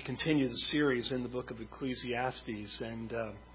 continue the series in the book of Ecclesiastes, and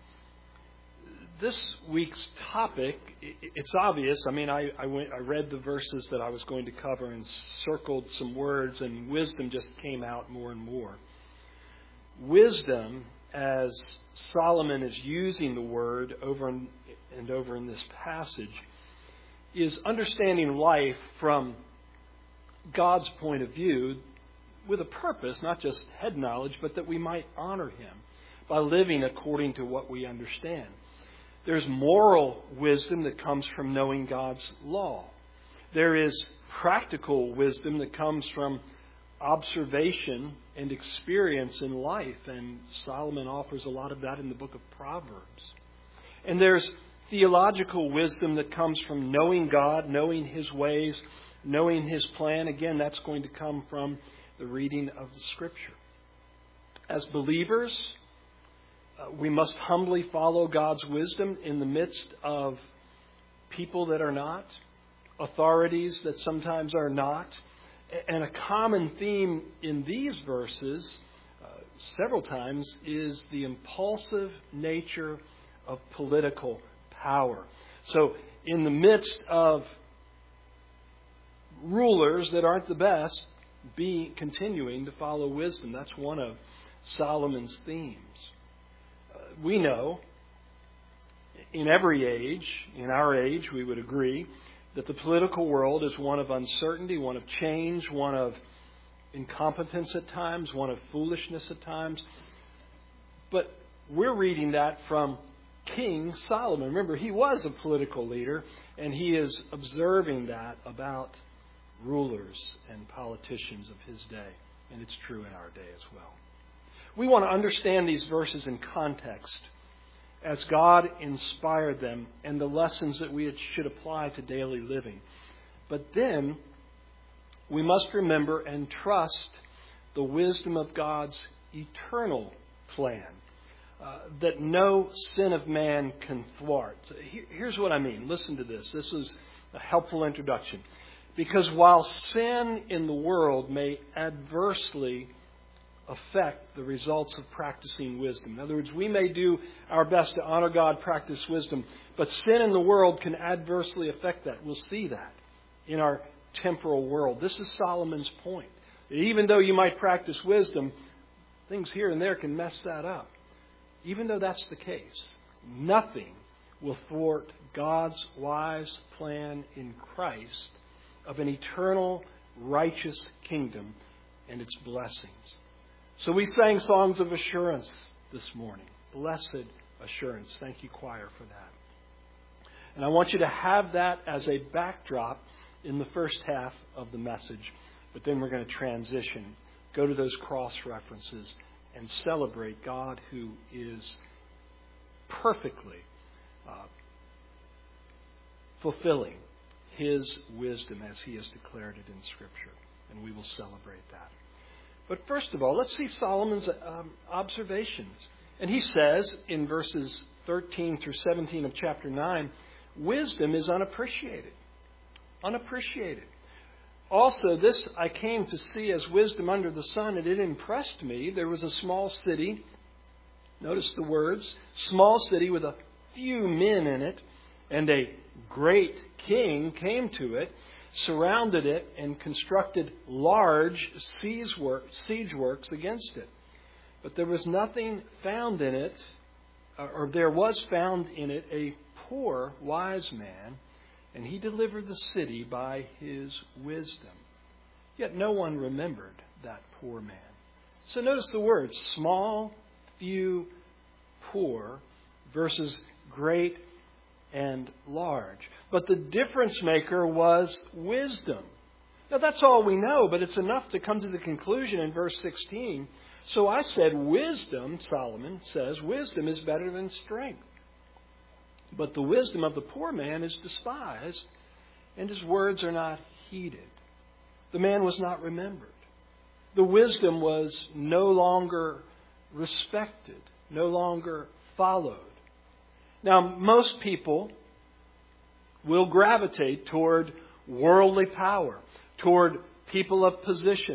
this week's topic, it's obvious. I mean, I read the verses that I was going to cover and circled some words, and wisdom just came out more and more. Wisdom, as Solomon is using the word over and over in this passage, is understanding life from God's point of view with a purpose, not just head knowledge, but that we might honor Him by living according to what we understand. There's moral wisdom that comes from knowing God's law. There is practical wisdom that comes from observation and experience in life, and Solomon offers a lot of that in the book of Proverbs. And there's theological wisdom that comes from knowing God, knowing His ways, knowing His plan. Again, that's going to come from the reading of the Scripture. As believers, we must humbly follow God's wisdom in the midst of people that are not, authorities that sometimes are not. And a common theme in these verses, several times, is the impulsive nature of political power. So, in the midst of rulers that aren't the best, be continuing to follow wisdom. That's one of Solomon's themes. We know in every age, in our age, we would agree that the political world is one of uncertainty, one of change, one of incompetence at times, one of foolishness at times. But we're reading that from King Solomon. Remember, he was a political leader, and he is observing that about rulers and politicians of his day. And it's true in our day as well. We want to understand these verses in context as God inspired them and the lessons that we should apply to daily living. But then we must remember and trust the wisdom of God's eternal plan that no sin of man can thwart. Here's what I mean. Listen to this. This is a helpful introduction. Because while sin in the world may adversely affect the results of practicing wisdom. In other words, we may do our best to honor God, practice wisdom, but sin in the world can adversely affect that. We'll see that in our temporal world. This is Solomon's point. Even though you might practice wisdom, things here and there can mess that up. Even though that's the case, nothing will thwart God's wise plan in Christ of an eternal, righteous kingdom and its blessings. So we sang songs of assurance this morning. Blessed assurance. Thank you, choir, for that. And I want you to have that as a backdrop in the first half of the message. But then we're going to transition, go to those cross references, and celebrate God who is perfectly fulfilling His wisdom as He has declared it in Scripture. And we will celebrate that. But first of all, let's see Solomon's observations. And he says in verses 13 through 17 of chapter 9, wisdom is unappreciated. Unappreciated. Also, this I came to see as wisdom under the sun, and it impressed me. There was a small city, notice the words, small city with a few men in it, and a great king came to it, surrounded it, and constructed large siege works against it. But there was nothing found in it, or there was found in it a poor wise man, and he delivered the city by his wisdom. Yet no one remembered that poor man. So notice the words, small, few, poor, versus great and large. But the difference maker was wisdom. Now that's all we know, but it's enough to come to the conclusion in verse 16. So I said, wisdom, Solomon says, wisdom is better than strength. But the wisdom of the poor man is despised, and his words are not heeded. The man was not remembered. The wisdom was no longer respected, no longer followed. Now, most people will gravitate toward worldly power, toward people of position,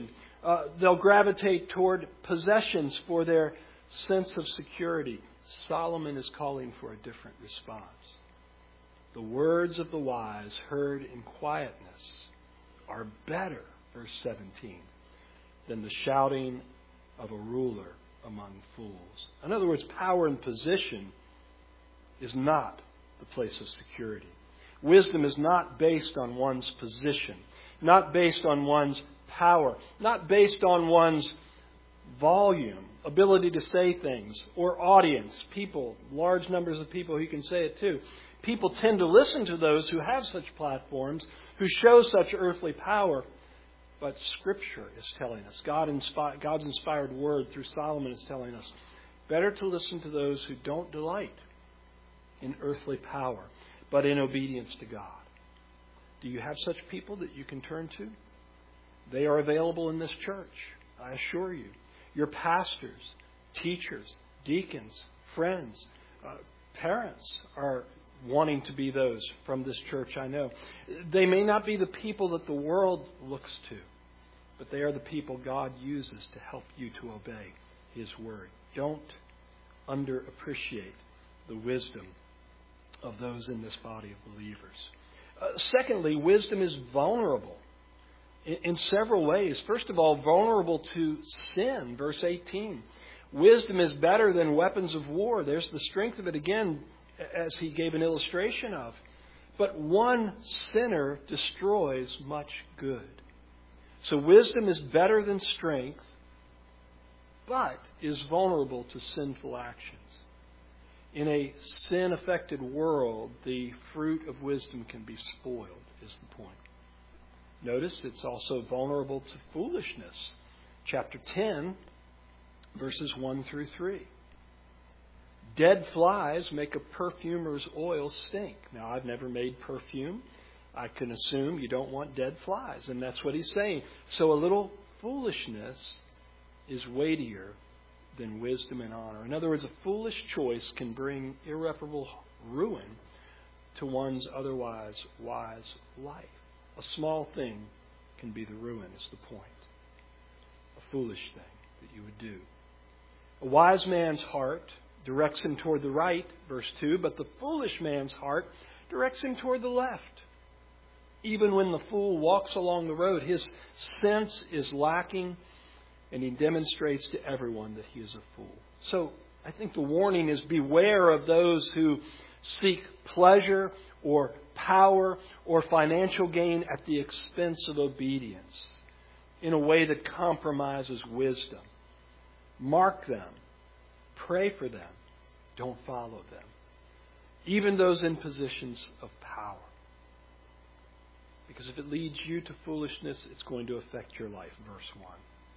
They'll gravitate toward possessions for their sense of security. Solomon is calling for a different response. The words of the wise heard in quietness are better, verse 17, than the shouting of a ruler among fools. In other words, power and position is not the place of security. Wisdom is not based on one's position, not based on one's power, not based on one's volume, ability to say things, or audience, people, large numbers of people who can say it too. People tend to listen to those who have such platforms, who show such earthly power. But Scripture is telling us, God's inspired word through Solomon is telling us, better to listen to those who don't delight in earthly power, but in obedience to God. Do you have such people that you can turn to? They are available in this church, I assure you. Your pastors, teachers, deacons, friends, parents are wanting to be those from this church, I know. They may not be the people that the world looks to, but they are the people God uses to help you to obey His Word. Don't underappreciate the wisdom of those in this body of believers. Secondly, wisdom is vulnerable in several ways. First of all, vulnerable to sin. Verse 18. Wisdom is better than weapons of war. There's the strength of it again, as he gave an illustration of. But one sinner destroys much good. So wisdom is better than strength, but is vulnerable to sinful actions. In a sin-affected world, the fruit of wisdom can be spoiled, is the point. Notice it's also vulnerable to foolishness. Chapter 10, verses 1 through 3. Dead flies make a perfumer's oil stink. Now, I've never made perfume. I can assume you don't want dead flies, and that's what he's saying. So a little foolishness is weightier than wisdom and honor. In other words, a foolish choice can bring irreparable ruin to one's otherwise wise life. A small thing can be the ruin, is the point. A foolish thing that you would do. A wise man's heart directs him toward the right, verse 2, but the foolish man's heart directs him toward the left. Even when the fool walks along the road, his sense is lacking, and he demonstrates to everyone that he is a fool. So I think the warning is beware of those who seek pleasure or power or financial gain at the expense of obedience in a way that compromises wisdom. Mark them. Pray for them. Don't follow them. Even those in positions of power. Because if it leads you to foolishness, it's going to affect your life. Verse 1.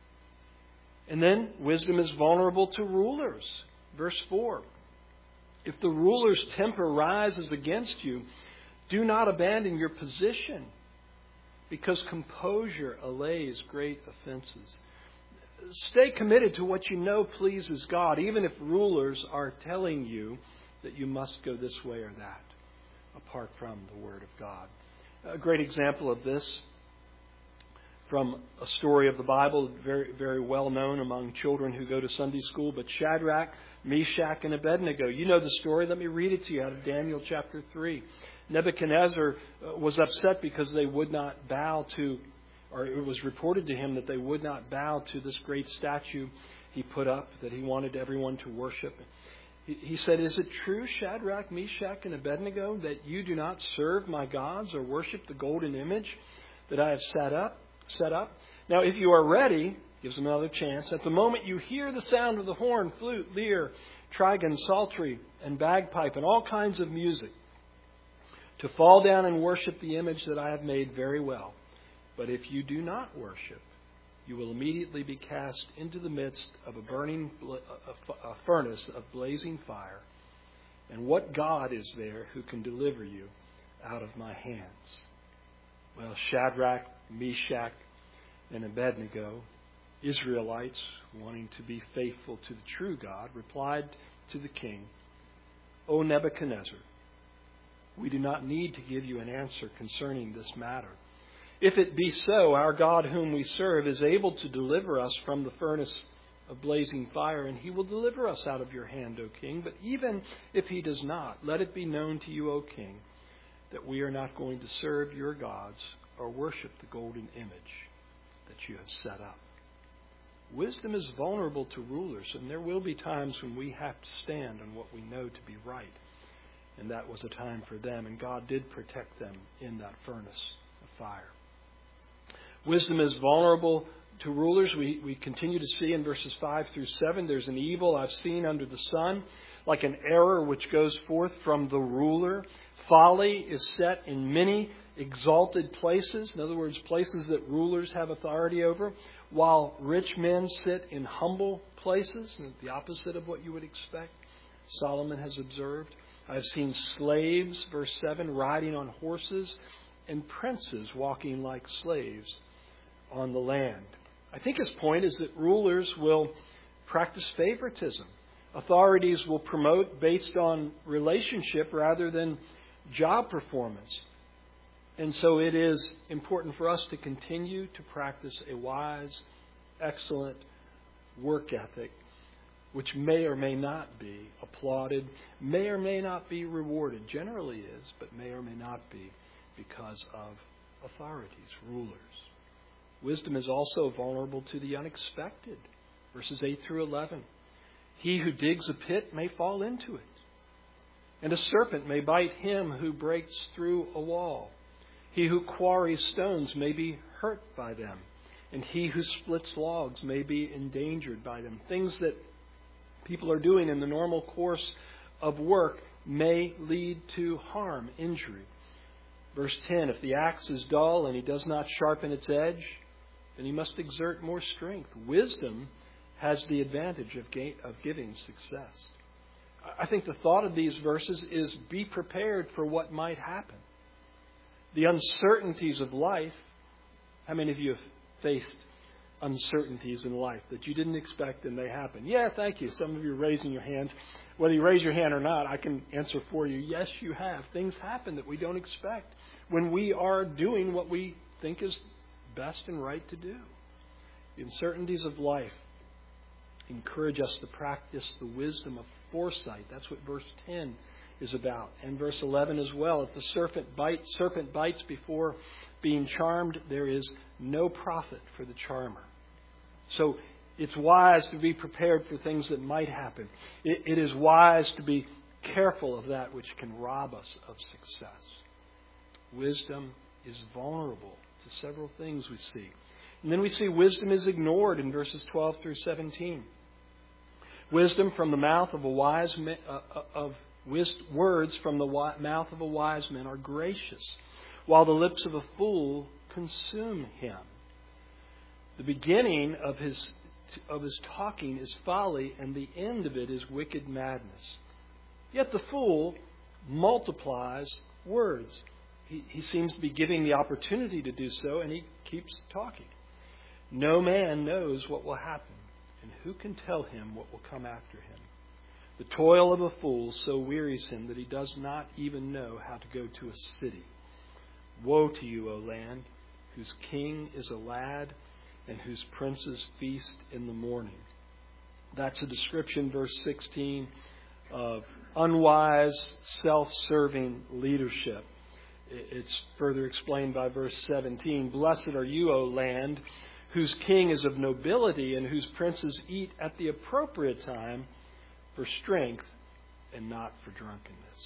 And then, wisdom is vulnerable to rulers. Verse 4. If the ruler's temper rises against you, do not abandon your position, because composure allays great offenses. Stay committed to what you know pleases God, even if rulers are telling you that you must go this way or that, apart from the Word of God. A great example of this from a story of the Bible, very, very well known among children who go to Sunday school, but Shadrach, Meshach, and Abednego. You know the story. Let me read it to you out of Daniel chapter 3. Nebuchadnezzar was upset because they would not bow to, or it was reported to him that they would not bow to this great statue he put up that he wanted everyone to worship. He said, "Is it true, Shadrach, Meshach, and Abednego, that you do not serve my gods or worship the golden image that I have set up? Now, if you are ready," gives them another chance, "at the moment you hear the sound of the horn, flute, lyre, trigon, psaltery, and bagpipe, and all kinds of music, to fall down and worship the image that I have made, very well. But if you do not worship, you will immediately be cast into the midst of a burning a furnace of blazing fire. And what God is there who can deliver you out of my hands?" Well, Shadrach, Meshach, and Abednego, Israelites wanting to be faithful to the true God, replied to the king, "O Nebuchadnezzar, we do not need to give you an answer concerning this matter. If it be so, our God whom we serve is able to deliver us from the furnace of blazing fire, and he will deliver us out of your hand, O king. But even if he does not, let it be known to you, O king, that we are not going to serve your gods or worship the golden image that you have set up. Wisdom is vulnerable to rulers, and there will be times when we have to stand on what we know to be right. And that was a time for them, and God did protect them in that furnace of fire. Wisdom is vulnerable to rulers. We continue to see in verses 5 through 7, there's an evil I've seen under the sun, like an error which goes forth from the ruler. Folly is set in many exalted places, in other words, places that rulers have authority over, while rich men sit in humble places, and the opposite of what you would expect, Solomon has observed. I've seen slaves, verse 7, riding on horses, and princes walking like slaves on the land. I think his point is that rulers will practice favoritism. Authorities will promote based on relationship rather than job performance. And so it is important for us to continue to practice a wise, excellent work ethic, which may or may not be applauded, may or may not be rewarded. Generally is, but may or may not be because of authorities, rulers. Wisdom is also vulnerable to the unexpected. Verses 8 through 11. He who digs a pit may fall into it, and a serpent may bite him who breaks through a wall. He who quarries stones may be hurt by them, and he who splits logs may be endangered by them. Things that people are doing in the normal course of work may lead to harm, injury. Verse 10, if the axe is dull and he does not sharpen its edge, then he must exert more strength. Wisdom has the advantage of giving success. I think the thought of these verses is be prepared for what might happen. The uncertainties of life. How many of you have faced uncertainties in life that you didn't expect and they happen? Yeah, thank you. Some of you are raising your hands. Whether you raise your hand or not, I can answer for you. Yes, you have. Things happen that we don't expect when we are doing what we think is best and right to do. The uncertainties of life encourage us to practice the wisdom of foresight. That's what verse 10 is about. And verse 11 as well. If the serpent bites before being charmed, there is no profit for the charmer. So it's wise to be prepared for things that might happen. It is wise to be careful of that which can rob us of success. Wisdom is vulnerable to several things we see. And then we see wisdom is ignored in verses 12 through 17. Wisdom from the mouth of a wise man, words from the mouth of a wise man are gracious, while the lips of a fool consume him. The beginning of his talking is folly, and the end of it is wicked madness. Yet the fool multiplies words. He seems to be giving the opportunity to do so, and he keeps talking. No man knows what will happen, and who can tell him what will come after him? The toil of a fool so wearies him that he does not even know how to go to a city. Woe to you, O land, whose king is a lad, and whose princes feast in the morning. That's a description, verse 16, of unwise, self-serving leadership. It's further explained by verse 17. Blessed are you, O land, whose king is of nobility, and whose princes eat at the appropriate time for strength and not for drunkenness.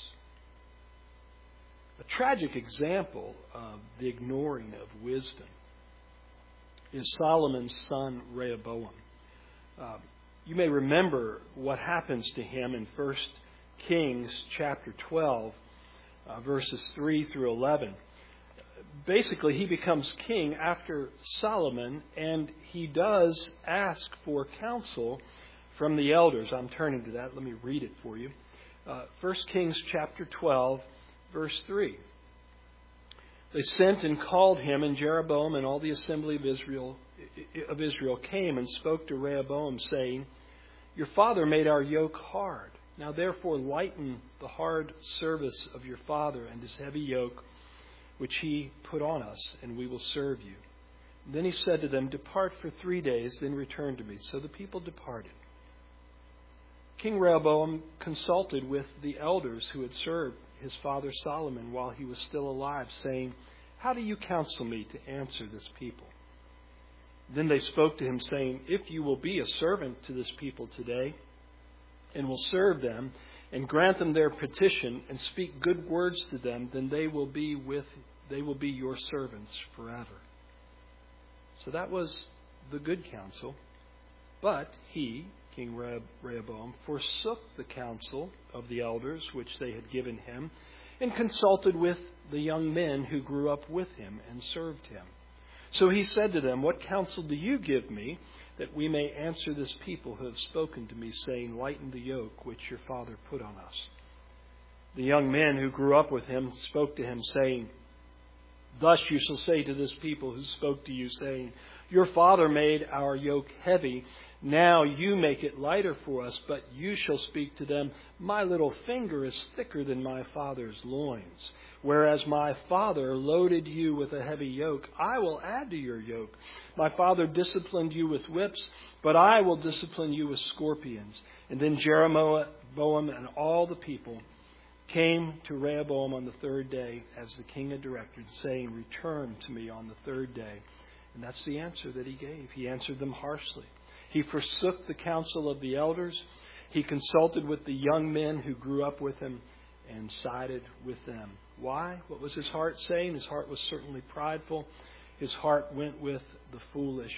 A tragic example of the ignoring of wisdom is Solomon's son Rehoboam. You may remember what happens to him in 1 Kings chapter 12, verses 3 through 11. Basically, he becomes king after Solomon, and he does ask for counsel from the elders. I'm turning to that. Let me read it for you. 1 Kings chapter 12, verse 3. They sent and called him, and Jeroboam and all the assembly of Israel came and spoke to Rehoboam, saying, Your father made our yoke hard. Now therefore lighten the hard service of your father and his heavy yoke, which he put on us, and we will serve you. And then he said to them, depart for 3 days, then return to me. So the people departed. King Rehoboam consulted with the elders who had served his father Solomon while he was still alive, saying, how do you counsel me to answer this people? Then they spoke to him, saying, if you will be a servant to this people today, and will serve them, and grant them their petition, and speak good words to them, then they will be your servants forever. So that was the good counsel. But he, King Rehoboam, forsook the counsel of the elders which they had given him, and consulted with the young men who grew up with him and served him. So he said to them, what counsel do you give me, that we may answer this people who have spoken to me, saying, lighten the yoke which your father put on us? The young men who grew up with him spoke to him, saying, thus you shall say to this people who spoke to you, saying, your father made our yoke heavy. Now you make it lighter for us, but you shall speak to them, my little finger is thicker than my father's loins. Whereas my father loaded you with a heavy yoke, I will add to your yoke. My father disciplined you with whips, but I will discipline you with scorpions. And then Jeroboam and all the people came to Rehoboam on the 3rd day, as the king had directed, saying, return to me on the 3rd day. And that's the answer that he gave. He answered them harshly. He forsook the counsel of the elders. He consulted with the young men who grew up with him and sided with them. Why? What was his heart saying? His heart was certainly prideful. His heart went with the foolish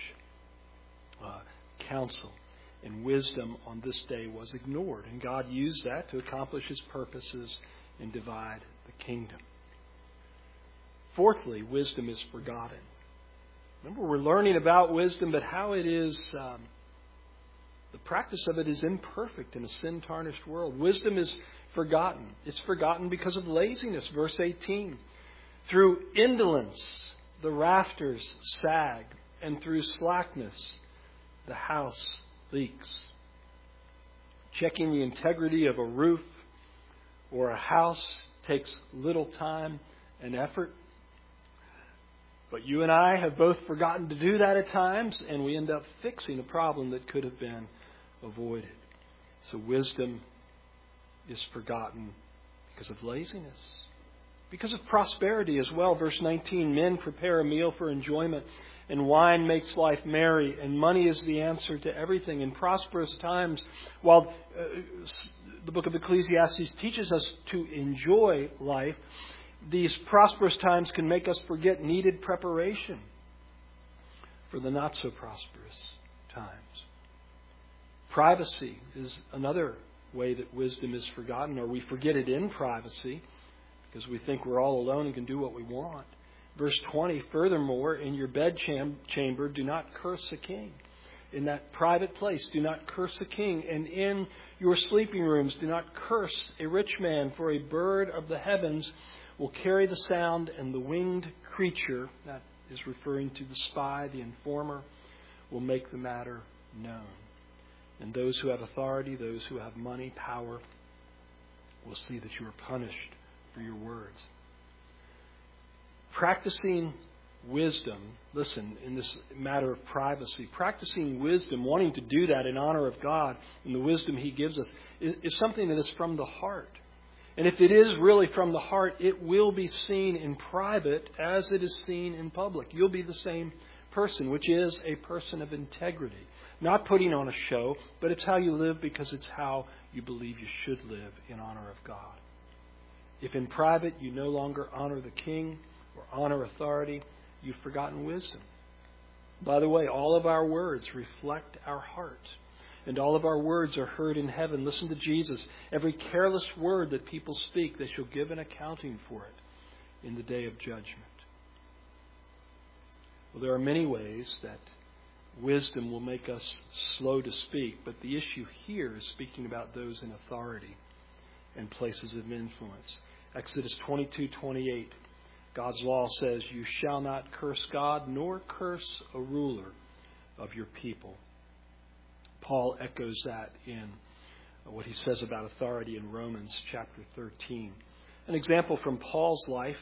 counsel. And wisdom on this day was ignored. And God used that to accomplish his purposes and divide the kingdom. Fourthly, wisdom is forgotten. Remember, we're learning about wisdom, but how it is, the practice of it is imperfect in a sin-tarnished world. Wisdom is forgotten. It's forgotten because of laziness. Verse 18. Through indolence, the rafters sag, and through slackness, the house leaks. Checking the integrity of a roof or a house takes little time and effort. But you and I have both forgotten to do that at times, and we end up fixing a problem that could have been avoided. So wisdom is forgotten because of laziness, because of prosperity as well. Verse 19, men prepare a meal for enjoyment, and wine makes life merry, and money is the answer to everything. In prosperous times, while the book of Ecclesiastes teaches us to enjoy life, these prosperous times can make us forget needed preparation for the not so prosperous times. Privacy is another way that wisdom is forgotten, or we forget it in privacy because we think we're all alone and can do what we want. Verse 20, furthermore, in your bedchamber, do not curse a king. In that private place, do not curse a king. And in your sleeping rooms, do not curse a rich man, for a bird of the heavens will carry the sound, and the winged creature, that is referring to the spy, the informer, will make the matter known. And those who have authority, those who have money, power, will see that you are punished for your words. Practicing wisdom, listen, in this matter of privacy, practicing wisdom, wanting to do that in honor of God and the wisdom He gives us, is something that is from the heart. And if it is really from the heart, it will be seen in private as it is seen in public. You'll be the same person, which is a person of integrity. Not putting on a show, but it's how you live because it's how you believe you should live in honor of God. If in private you no longer honor the king or honor authority, you've forgotten wisdom. By the way, all of our words reflect our heart. And all of our words are heard in heaven. Listen to Jesus. Every careless word that people speak, they shall give an accounting for it in the day of judgment. Well, there are many ways that wisdom will make us slow to speak, but the issue here is speaking about those in authority and places of influence. Exodus 22:28. God's law says, you shall not curse God, nor curse a ruler of your people. Paul echoes that in what he says about authority in Romans chapter 13. An example from Paul's life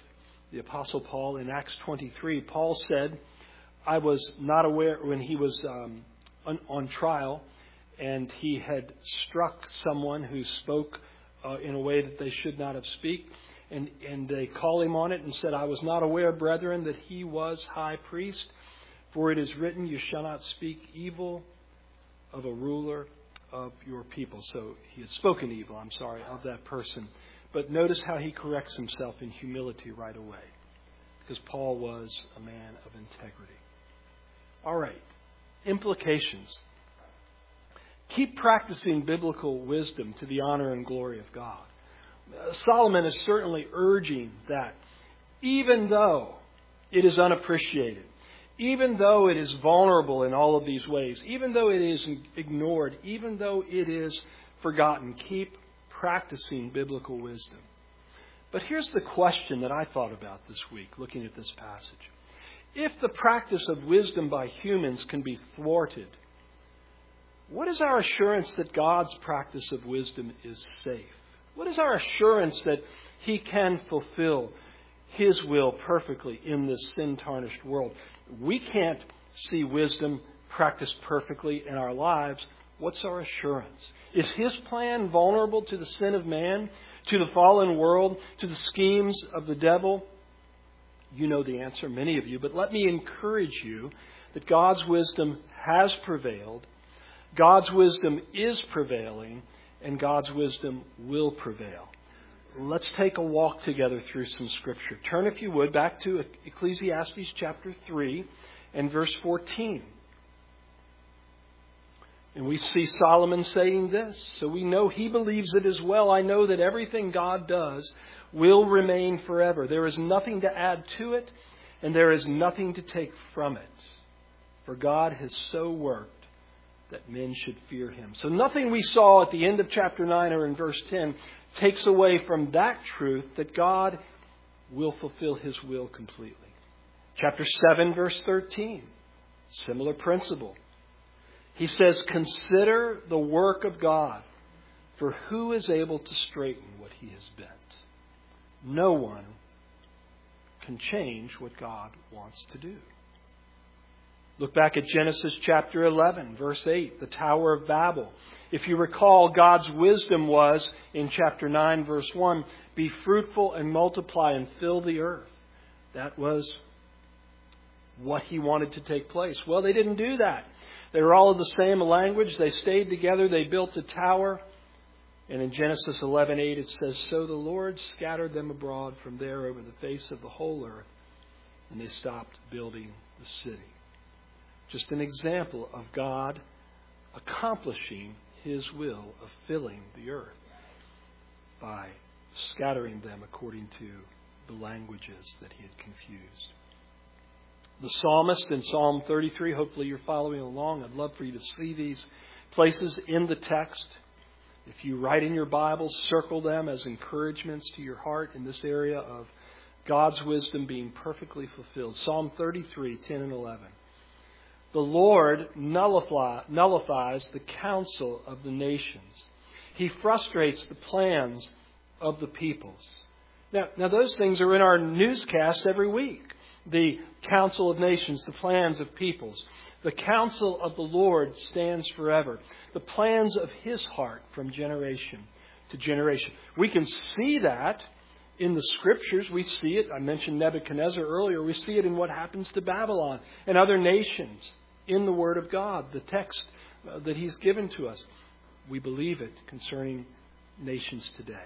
the Apostle Paul in Acts 23. Paul said, I was not aware when he was on trial and he had struck someone who spoke in a way that they should not have speak. And they called him on it and said, I was not aware, brethren, that he was high priest. For it is written, you shall not speak evil of a ruler of your people. So he had spoken evil, of that person. But notice how he corrects himself in humility right away. Because Paul was a man of integrity. All right. Implications. Keep practicing biblical wisdom to the honor and glory of God. Solomon is certainly urging that even though it is unappreciated, even though it is vulnerable in all of these ways, even though it is ignored, even though it is forgotten, keep practicing biblical wisdom. But here's the question that I thought about this week, looking at this passage. If the practice of wisdom by humans can be thwarted, what is our assurance that God's practice of wisdom is safe? What is our assurance that He can fulfill His will perfectly in this sin-tarnished world? We can't see wisdom practiced perfectly in our lives. What's our assurance? Is His plan vulnerable to the sin of man, to the fallen world, to the schemes of the devil? You know the answer, many of you, but let me encourage you that God's wisdom has prevailed, God's wisdom is prevailing, and God's wisdom will prevail. Let's take a walk together through some Scripture. Turn, if you would, back to Ecclesiastes chapter 3 and verse 14. And we see Solomon saying this. So we know he believes it as well. I know that everything God does will remain forever. There is nothing to add to it, and there is nothing to take from it. For God has so worked that men should fear Him. So nothing we saw at the end of chapter 9 or in verse 10 takes away from that truth that God will fulfill His will completely. Chapter 7, verse 13. Similar principle. He says, consider the work of God, for who is able to straighten what He has bent? No one can change what God wants to do. Look back at Genesis chapter 11, verse 8, the Tower of Babel. If you recall, God's wisdom was, in chapter 9, verse 1, be fruitful and multiply and fill the earth. That was what He wanted to take place. Well, they didn't do that. They were all of the same language. They stayed together. They built a tower. And in Genesis 11:8 it says, so the Lord scattered them abroad from there over the face of the whole earth, and they stopped building the city. Just an example of God accomplishing His will of filling the earth by scattering them according to the languages that He had confused. The psalmist in Psalm 33, hopefully you're following along. I'd love for you to see these places in the text. If you write in your Bible, circle them as encouragements to your heart in this area of God's wisdom being perfectly fulfilled. Psalm 33, 10 and 11. The Lord nullifies the counsel of the nations. He frustrates the plans of the peoples. Now those things are in our newscasts every week. The counsel of nations, the plans of peoples. The counsel of the Lord stands forever. The plans of His heart from generation to generation. We can see that in the Scriptures. We see it. I mentioned Nebuchadnezzar earlier. We see it in what happens to Babylon and other nations in the Word of God, the text that He's given to us. We believe it concerning nations today.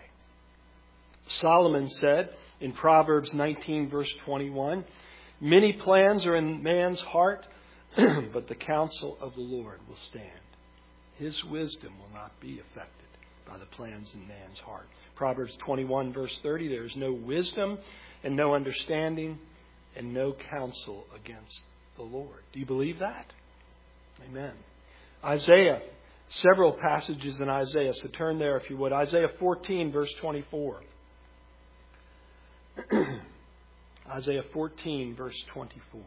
Solomon said in Proverbs 19, verse 21, many plans are in man's heart, but the counsel of the Lord will stand. His wisdom will not be affected by the plans in man's heart. Proverbs 21, verse 30, there is no wisdom and no understanding and no counsel against the Lord. Do you believe that? Amen. Isaiah, several passages in Isaiah, so turn there if you would. Isaiah 14, verse 24. Isaiah 14, verse 24.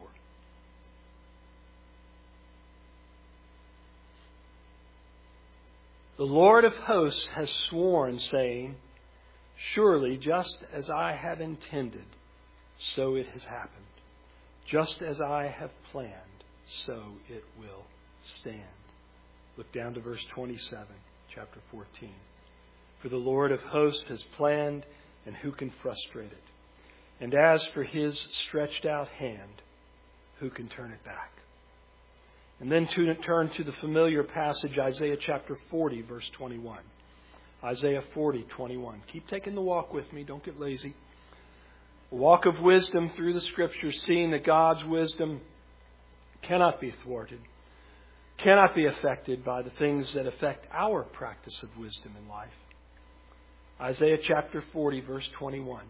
The Lord of hosts has sworn, saying, surely just as I have intended, so it has happened. Just as I have planned, so it will stand. Look down to verse 27, chapter 14. For the Lord of hosts has planned, and who can frustrate it? And as for His stretched out hand, who can turn it back? And then to turn to the familiar passage, Isaiah chapter 40, verse 21. Isaiah 40, 21. Keep taking the walk with me. Don't get lazy. A walk of wisdom through the Scriptures, seeing that God's wisdom cannot be thwarted, cannot be affected by the things that affect our practice of wisdom in life. Isaiah chapter 40, verse 21.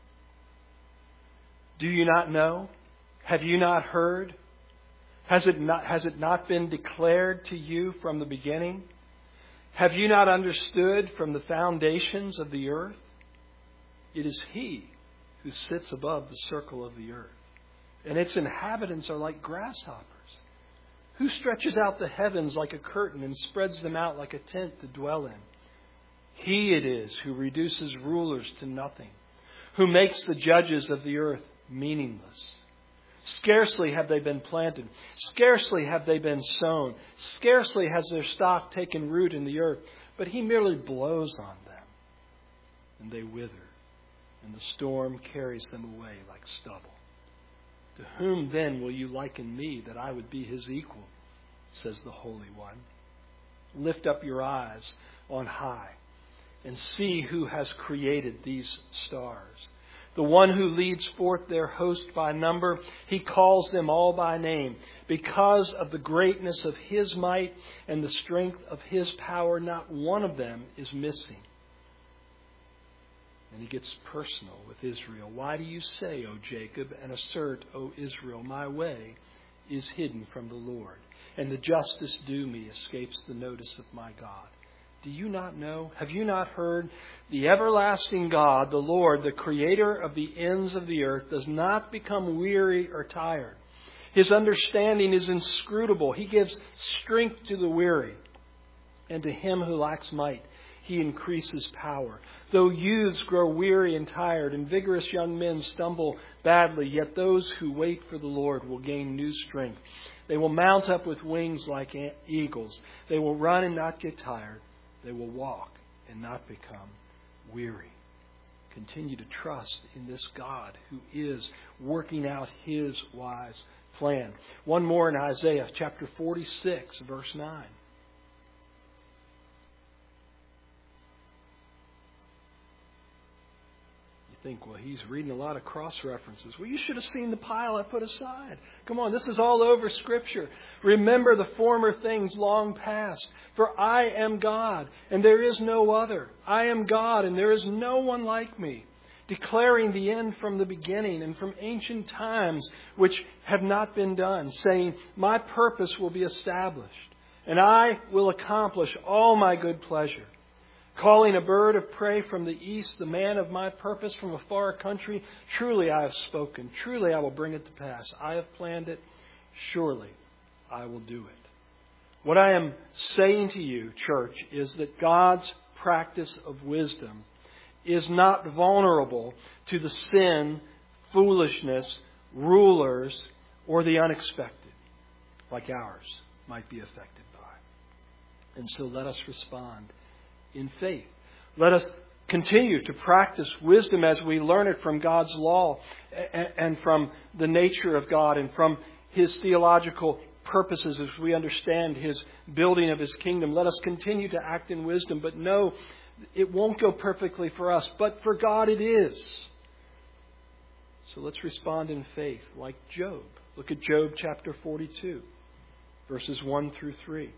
Do you not know? Have you not heard? Has it not been declared to you from the beginning? Have you not understood from the foundations of the earth? It is He who sits above the circle of the earth, and its inhabitants are like grasshoppers. Who stretches out the heavens like a curtain and spreads them out like a tent to dwell in? He it is who reduces rulers to nothing, who makes the judges of the earth meaningless. Scarcely have they been planted, scarcely have they been sown, scarcely has their stock taken root in the earth, but He merely blows on them, and they wither, and the storm carries them away like stubble. To whom then will you liken me, that I would be His equal, says the Holy One? Lift up your eyes on high, and see who has created these stars. The one who leads forth their host by number, He calls them all by name. Because of the greatness of His might and the strength of His power, not one of them is missing. And He gets personal with Israel. Why do you say, O Jacob, and assert, O Israel, my way is hidden from the Lord, and the justice due me escapes the notice of my God? Do you not know? Have you not heard? The everlasting God, the Lord, the Creator of the ends of the earth, does not become weary or tired. His understanding is inscrutable. He gives strength to the weary, and to him who lacks might, He increases power. Though youths grow weary and tired, and vigorous young men stumble badly, yet those who wait for the Lord will gain new strength. They will mount up with wings like eagles. They will run and not get tired. They will walk and not become weary. Continue to trust in this God who is working out His wise plan. One more in Isaiah chapter 46, verse 9. Think, well, he's reading a lot of cross-references. Well, you should have seen the pile I put aside. Come on, this is all over Scripture. Remember the former things long past. For I am God, and there is no other. I am God, and there is no one like me. Declaring the end from the beginning and from ancient times which have not been done. Saying, my purpose will be established, and I will accomplish all my good pleasure. Calling a bird of prey from the east, the man of my purpose from a far country. Truly I have spoken. Truly I will bring it to pass. I have planned it. Surely I will do it. What I am saying to you, church, is that God's practice of wisdom is not vulnerable to the sin, foolishness, rulers, or the unexpected, like ours might be affected by. And so let us respond in faith. Let us continue to practice wisdom as we learn it from God's law and from the nature of God and from His theological purposes as we understand His building of His kingdom. Let us continue to act in wisdom, but know it won't go perfectly for us, but for God it is. So let's respond in faith like Job. Look at Job chapter 42, verses 1 through 3.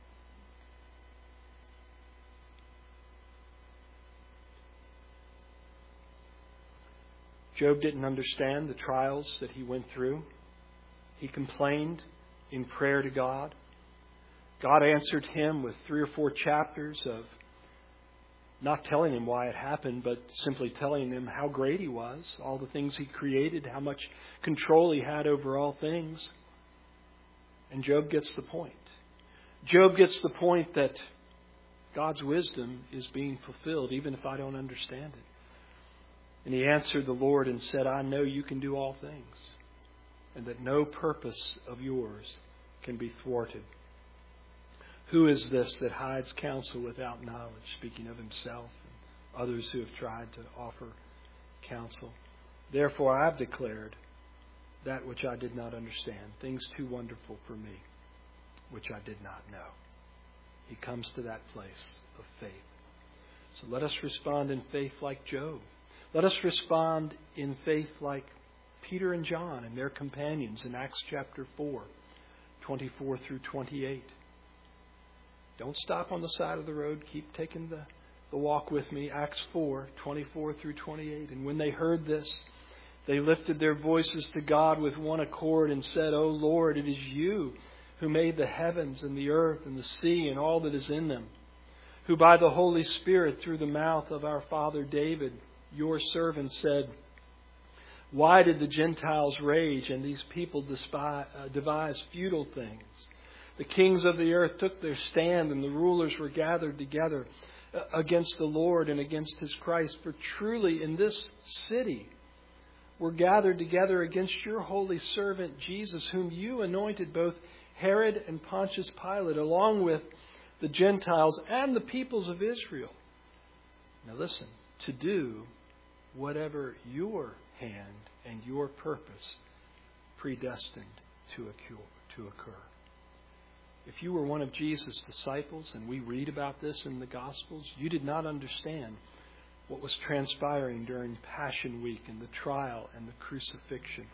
Job didn't understand the trials that he went through. He complained in prayer to God. God answered him with 3 or 4 chapters of not telling him why it happened, but simply telling him how great He was, all the things He created, how much control He had over all things. And Job gets the point. Job gets the point that God's wisdom is being fulfilled, even if I don't understand it. And he answered the Lord and said, I know you can do all things, and that no purpose of yours can be thwarted. Who is this that hides counsel without knowledge? Speaking of himself and others who have tried to offer counsel. Therefore I have declared that which I did not understand, things too wonderful for me, which I did not know. He comes to that place of faith. So let us respond in faith like Job. Let us respond in faith like Peter and John and their companions in Acts chapter 4, 24 through 28. Don't stop on the side of the road. Keep taking the walk with me. Acts 4, 24 through 28. And when they heard this, they lifted their voices to God with one accord and said, O Lord, it is you who made the heavens and the earth and the sea and all that is in them, who by the Holy Spirit through the mouth of our father David, your servant, said, why did the Gentiles rage and these people devise futile things? The kings of the earth took their stand and the rulers were gathered together against the Lord and against His Christ. For truly in this city were gathered together against your holy servant Jesus, whom you anointed, both Herod and Pontius Pilate, along with the Gentiles and the peoples of Israel. Now listen, to do whatever your hand and your purpose predestined to occur. If you were one of Jesus' disciples, and we read about this in the Gospels, you did not understand what was transpiring during Passion Week and the trial and the crucifixion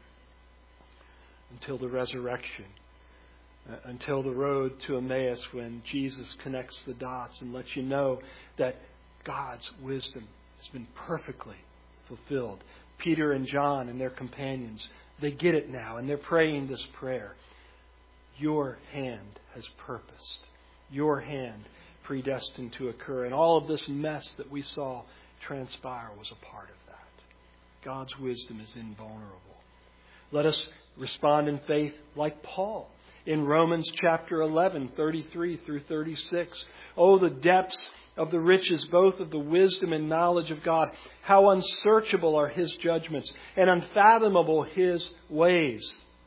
until the resurrection, until the road to Emmaus when Jesus connects the dots and lets you know that God's wisdom has been perfectly fulfilled. Peter and John and their companions, they get it now and they're praying this prayer. Your hand has purposed. Your hand predestined to occur. And all of this mess that we saw transpire was a part of that. God's wisdom is invulnerable. Let us respond in faith like Paul in Romans chapter 11, 33 through 36. Oh, the depths of the riches, both of the wisdom and knowledge of God. How unsearchable are His judgments and unfathomable His ways.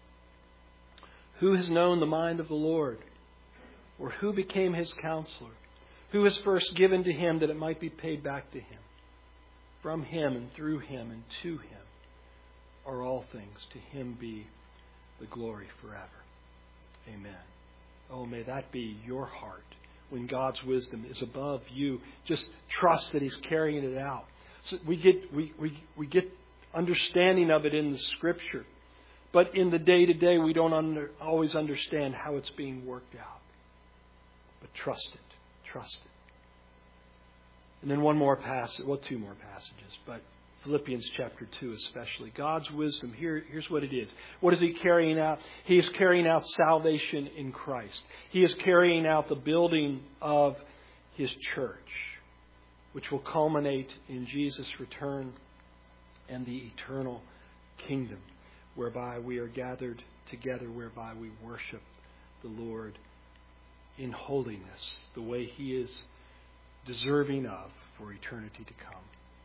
Who has known the mind of the Lord? Or who became His counselor? Who was first given to Him that it might be paid back to Him? From Him and through Him and to Him are all things. To Him be the glory forever. Amen. Oh, may that be your heart when God's wisdom is above you. Just trust that He's carrying it out. So we get understanding of it in the Scripture. But in the day-to-day, we don't always understand how it's being worked out. But trust it. Trust it. And then one more passage, well, two more passages, but Philippians chapter 2 especially. God's wisdom, here's what it is. What is He carrying out? He is carrying out salvation in Christ. He is carrying out the building of His church, which will culminate in Jesus' return and the eternal kingdom, whereby we are gathered together, whereby we worship the Lord in holiness, the way He is deserving of for eternity to come.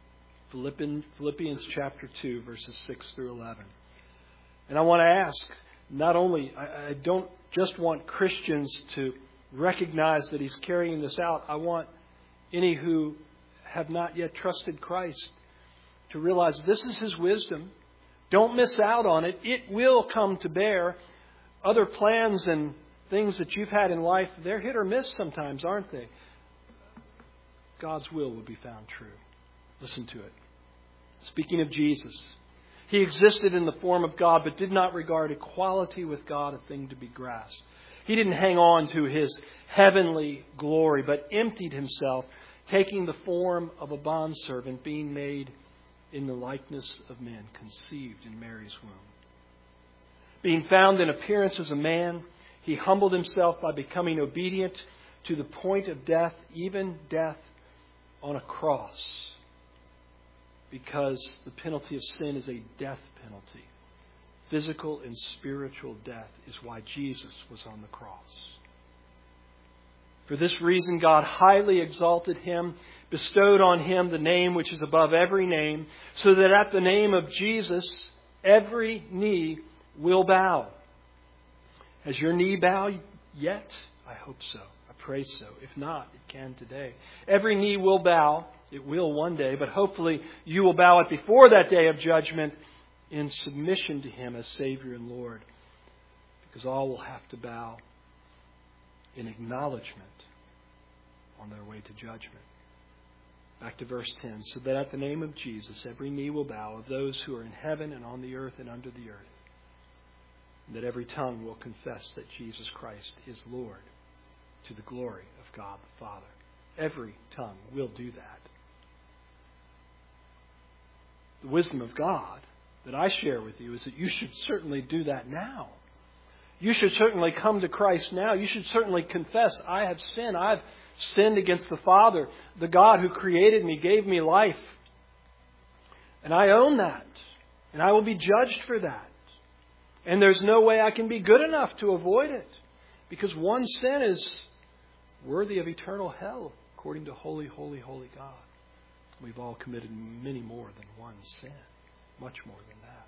Philippians chapter 2, verses 6 through 11. And I want to ask, not only, I don't just want Christians to recognize that He's carrying this out. I want any who have not yet trusted Christ to realize this is His wisdom. Don't miss out on it. It will come to bear. Other plans and things that you've had in life, they're hit or miss sometimes, aren't they? God's will be found true. Listen to it. Speaking of Jesus, He existed in the form of God, but did not regard equality with God a thing to be grasped. He didn't hang on to His heavenly glory, but emptied Himself, taking the form of a bondservant, being made in the likeness of men, conceived in Mary's womb. Being found in appearance as a man, He humbled Himself by becoming obedient to the point of death, even death on a cross. Because the penalty of sin is a death penalty. Physical and spiritual death is why Jesus was on the cross. For this reason God highly exalted him, bestowed on him the name which is above every name, so that at the name of Jesus every knee will bow. Has your knee bowed yet? I hope so. I pray so. If not, it can today. Every knee will bow. It will one day, but hopefully you will bow it before that day of judgment in submission to him as Savior and Lord. Because all will have to bow in acknowledgement on their way to judgment. Back to verse 10. So that at the name of Jesus every knee will bow, of those who are in heaven and on the earth and under the earth. And that every tongue will confess that Jesus Christ is Lord, to the glory of God the Father. Every tongue will do that. The wisdom of God that I share with you is that you should certainly do that now. You should certainly come to Christ now. You should certainly confess, I have sinned. I've sinned against the Father. The God who created me gave me life. And I own that. And I will be judged for that. And there's no way I can be good enough to avoid it. Because one sin is worthy of eternal hell, according to holy, holy, holy God. We've all committed many more than one sin. Much more than that.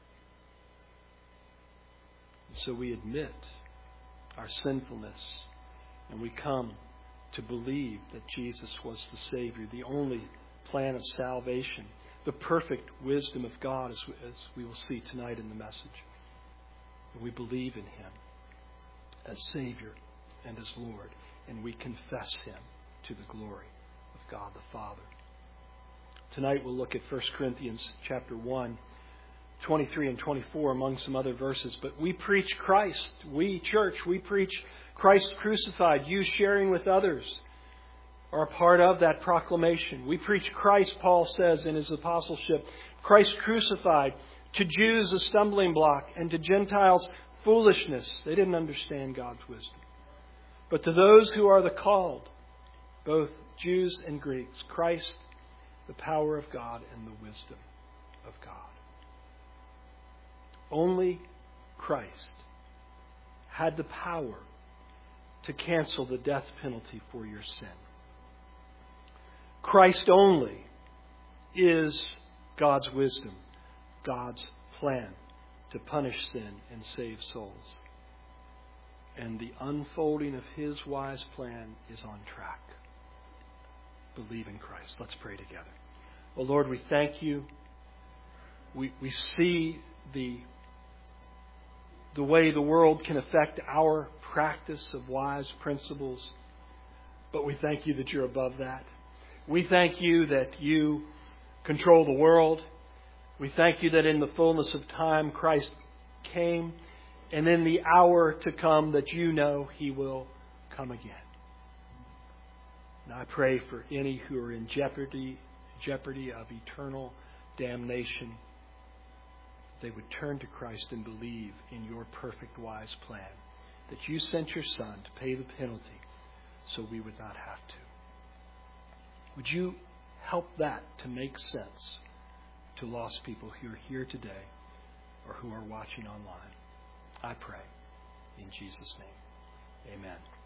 And so we admit our sinfulness. And we come to believe that Jesus was the Savior, the only plan of salvation, the perfect wisdom of God, as we will see tonight in the message. And we believe in him as Savior and as Lord. And we confess him to the glory of God the Father. Tonight we'll look at 1 Corinthians chapter 1, 23 and 24, among some other verses. But we preach Christ. We, church, we preach Christ crucified. You sharing with others are a part of that proclamation. We preach Christ, Paul says in his apostleship, Christ crucified, to Jews a stumbling block, and to Gentiles foolishness. They didn't understand God's wisdom. But to those who are the called, both Jews and Greeks, Christ, the power of God and the wisdom of God. Only Christ had the power to cancel the death penalty for your sin. Christ only is God's wisdom, God's plan to punish sin and save souls. And the unfolding of his wise plan is on track. Believe in Christ. Let's pray together. Oh Lord, we thank you. We see the way the world can affect our practice of wise principles. But we thank you that you're above that. We thank you that you control the world. We thank you that in the fullness of time Christ came, and in the hour to come that you know he will come again. And I pray for any who are in jeopardy of eternal damnation, they would turn to Christ and believe in your perfect, wise plan, that you sent your Son to pay the penalty so we would not have to. Would you help that to make sense to lost people who are here today or who are watching online? I pray in Jesus' name. Amen.